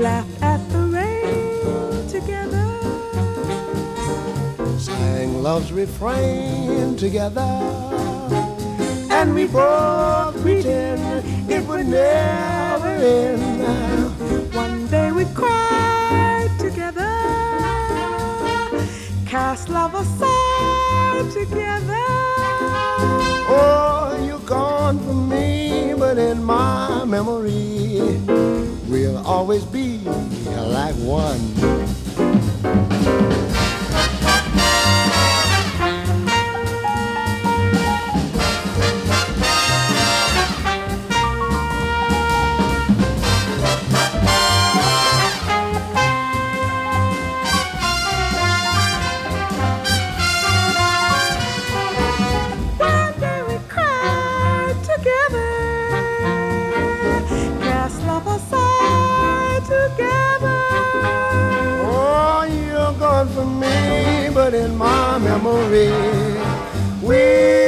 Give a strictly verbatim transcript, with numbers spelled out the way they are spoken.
laughed at the rain together, sang love's refrain together, and we both pretend it would never end. One day we cried together, cast love aside together. Oh, you're gone from me, but in my memory we'll always be like one. For me, but in my memory, we